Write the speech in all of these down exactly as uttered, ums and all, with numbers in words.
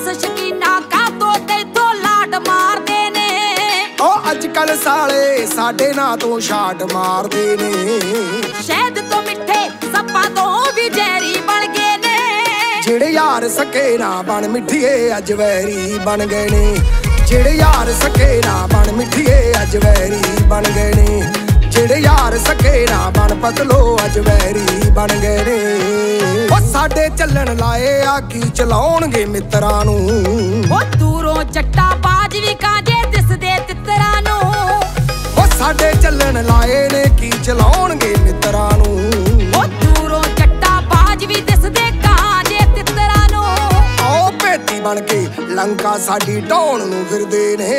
शकीना का तो तेथों लाड मारदे ने। ओ अजकल साले साडे ना तो छाट मारदे ने। शहद तो मिठे सप्पा तो भी जहरी बन गए ने। जेड़े यार सके ना बन मिठिए अज वैरी बन गए ने। जेड़े यार सके ना बन मिठिए अज वैरी बन गए ने। जेड़े यार सके ना बन पतलो अज वैरी बन गए ने। ओ साडे चलन लाए आकी चलाउणगे मित्रां नूं। ओ दूरों जट्टा बाज भी काजे दिसदे तितरां नूं। ओ साडे चलन लाए ने की चलाउणगे मित्रां नूं। ओ दूरों जट्टा बाज भी दिसदे काजे तितरां नूं। आओ भेती बन के लंका साडी ढाउण नूं फिरदे ने।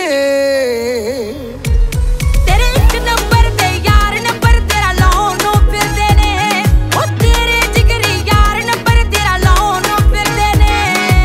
तेरे एक नंबर दे यार नंबर तेरा लाउण नूं फिरदे ने। ओ तेरे जिगरी यार नंबर तेरा लाउण नूं फिरदे ने।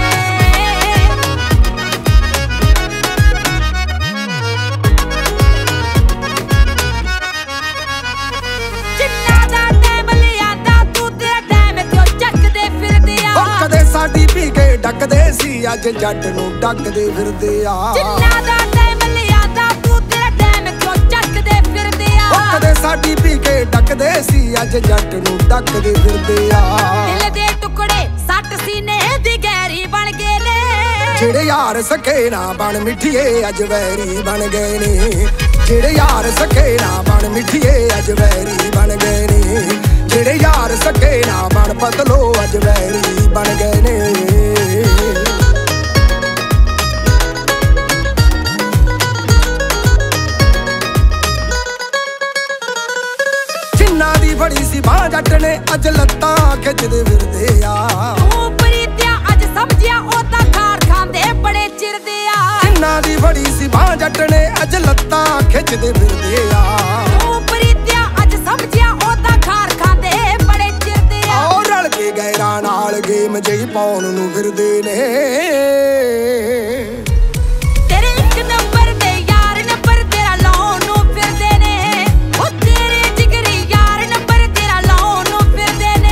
जिन्ना दा टाइम लिआंदा तू तेरा टाइम क्यों चकदे फिरदे आ। ओ कदे साडी पी के डकदे सी अज जट नूं डकदे फिरदे आ। जिन्ना दा टाइम लिआंदा तू तेरा टाइम क्यों चकदे फिरदे आ। ओ कदे साडी पी के डकदे सी अज जट नूं डकदे फिरदे आ। दिल दे टुकड़े सट सीने दी गहरी बन गए ने। जेड़े यार सके ना बन मिठिए अज वैरी बन गए ने। जेड़े यार सके ना बन मिठिए अज वैरी बन गए ने। जेड़े यार सके ना बन पतलो अज वैरी बन गए ने। जिन्ना दी बड़ी सी बां जट ने अज लत्तां खिचदे फिरदे आ। तू प्रीतिया अज समझिया ओदा खार खांदे बड़े चिरदे आ। जिन्ना दी बड़ी सी बां जट ने अज लत्तां खिचदे फिरदे आ। तू प्रीतिया अज समझिया ओदा खार खांदे बड़े चिरदे आ। ओ रल के गैरां नाल गेम जई पाउण नूं फिरदे ने। तेरे एक नंबर दे यार नंबर तेरा लाउण नूं फिरदे ने। ओ तेरे जिगरी यार नंबर तेरा लाउण नूं फिरदे ने।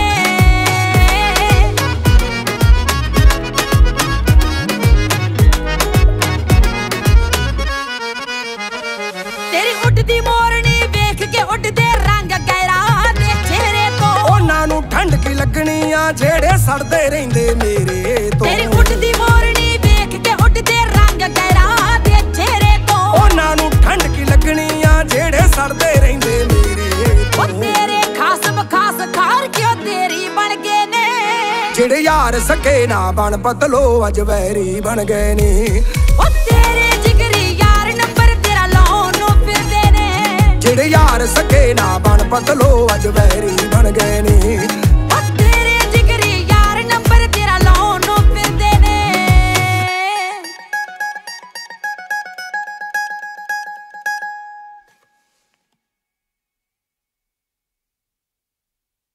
तेरी उड़दी मोरनी वेख के उड़दे रंग गैरा दे चेहरे तो। ओना नूं ठंड की लगनी आ जेड़े सड़दे रहिंदे मेरे तो। तेरी उड़दी मोरनी वेख के उड़दे रंग गैरा दे चेहरे तो। ओना नूं ठंड की लगनी आ जेड़े सड़दे रहिंदे मेरे तो। ओ तेरे खास बखास खार क्यों तेरी बन गए ने। जेड़े यार सके ना बन पतलो अज वैरी बन गए ने। ओ तेरे जिगरी यार नंबर तेरा लाउण नूं फिरदे ने। जेड़े यार सके ना बन पतलो अज वैरी